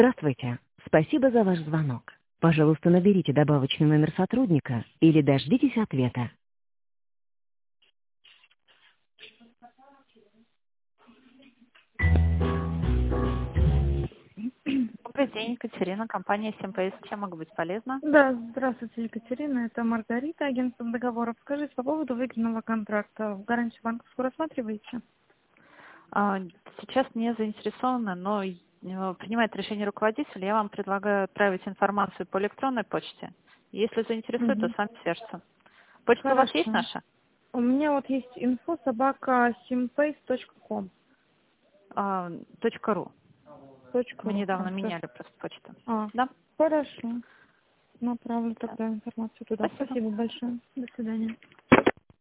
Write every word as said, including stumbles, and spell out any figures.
Здравствуйте. Спасибо за ваш звонок. Пожалуйста, наберите добавочный номер сотрудника или дождитесь ответа. Добрый день, Екатерина, компания Симпейс. Чем могу быть полезна? Да, здравствуйте, Екатерина. Это Маргарита, агентство договоров. Скажите, по поводу выигранного контракта. В гарантию банковскую рассматриваете? А, Сейчас не заинтересована, но э, принимает решение руководитель. Я вам предлагаю отправить информацию по электронной почте. Если заинтересует, то Угу. сами свяжется. Почта у вас есть Хорошо. наша? У меня вот есть инфо собака симпейс точка ком. А, точка .ру. Точка Мы ру. недавно А, всё. меняли просто почту. А, Да? хорошо. Направлю Да. тогда информацию туда. Спасибо. Спасибо большое. До свидания.